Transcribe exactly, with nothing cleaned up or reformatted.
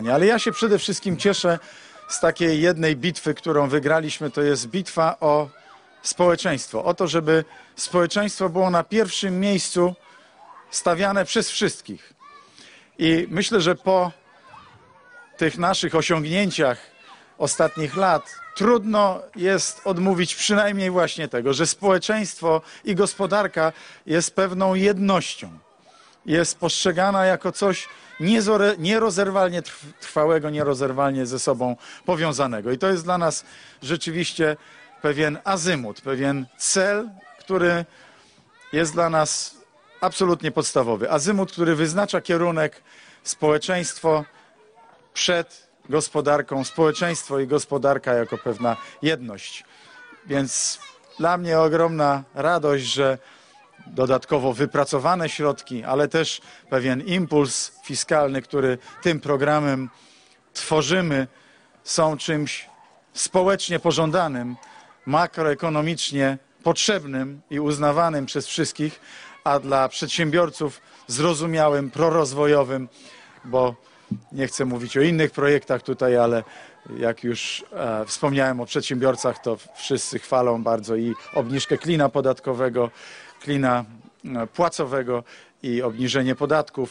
Ale ja się przede wszystkim cieszę z takiej jednej bitwy, którą wygraliśmy, to jest bitwa o społeczeństwo. O to, żeby społeczeństwo było na pierwszym miejscu stawiane przez wszystkich. I myślę, że po tych naszych osiągnięciach ostatnich lat trudno jest odmówić przynajmniej właśnie tego, że społeczeństwo i gospodarka jest pewną jednością. Jest postrzegana jako coś nierozerwalnie trwałego, nierozerwalnie ze sobą powiązanego. I to jest dla nas rzeczywiście pewien azymut, pewien cel, który jest dla nas absolutnie podstawowy. Azymut, który wyznacza kierunek społeczeństwo przed gospodarką, społeczeństwo i gospodarka jako pewna jedność. Więc dla mnie ogromna radość, że dodatkowo wypracowane środki, ale też pewien impuls fiskalny, który tym programem tworzymy, są czymś społecznie pożądanym, makroekonomicznie potrzebnym i uznawanym przez wszystkich, a dla przedsiębiorców zrozumiałym, prorozwojowym, bo nie chcę mówić o innych projektach tutaj, ale jak już e, wspomniałem o przedsiębiorcach, to wszyscy chwalą bardzo i obniżkę klina podatkowego, klina płacowego i obniżenie podatków.